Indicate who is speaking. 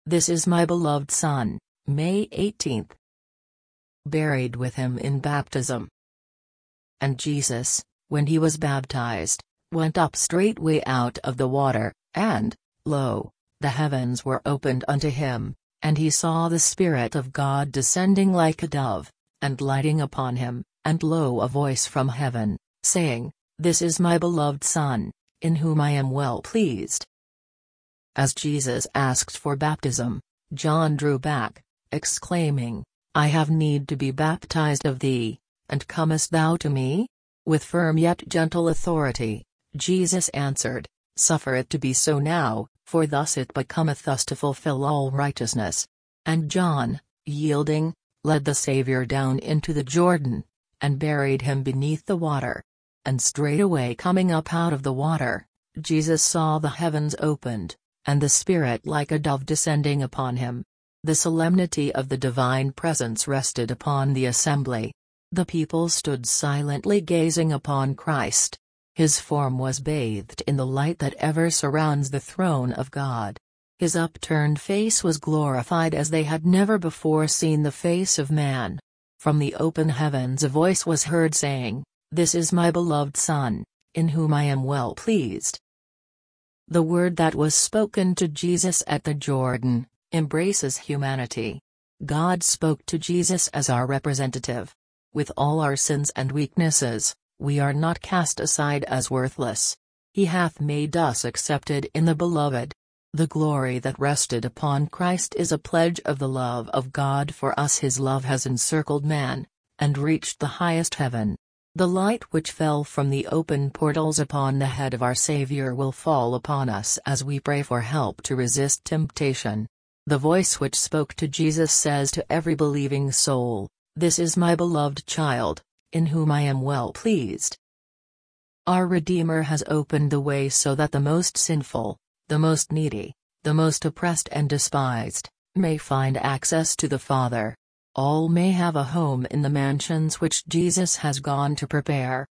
Speaker 1: This is my beloved Son. May 18. Buried with him in baptism. And Jesus, when he was baptized, went up straightway out of the water, and, lo, the heavens were opened unto him, and he saw the Spirit of God descending like a dove, and lighting upon him, and lo, a voice from heaven, saying, This is my beloved Son, in whom I am well pleased. As Jesus asked for baptism, John drew back, exclaiming, I have need to be baptized of thee, and comest thou to me? With firm yet gentle authority, Jesus answered, Suffer it to be so now, for thus it becometh us to fulfill all righteousness. And John, yielding, led the Saviour down into the Jordan, and buried him beneath the water. And straightway coming up out of the water, Jesus saw the heavens opened, and the Spirit like a dove descending upon him. The solemnity of the divine presence rested upon the assembly. The people stood silently gazing upon Christ. His form was bathed in the light that ever surrounds the throne of God. His upturned face was glorified as they had never before seen the face of man. From the open heavens a voice was heard saying, This is my beloved Son, in whom I am well pleased. The word that was spoken to Jesus at the Jordan embraces humanity. God spoke to Jesus as our representative. With all our sins and weaknesses, we are not cast aside as worthless. He hath made us accepted in the Beloved. The glory that rested upon Christ is a pledge of the love of God for us. His love has encircled man, and reached the highest heaven. The light which fell from the open portals upon the head of our Savior will fall upon us as we pray for help to resist temptation. The voice which spoke to Jesus says to every believing soul, This is my beloved child, in whom I am well pleased. Our Redeemer has opened the way so that the most sinful, the most needy, the most oppressed and despised, may find access to the Father. All may have a home in the mansions which Jesus has gone to prepare.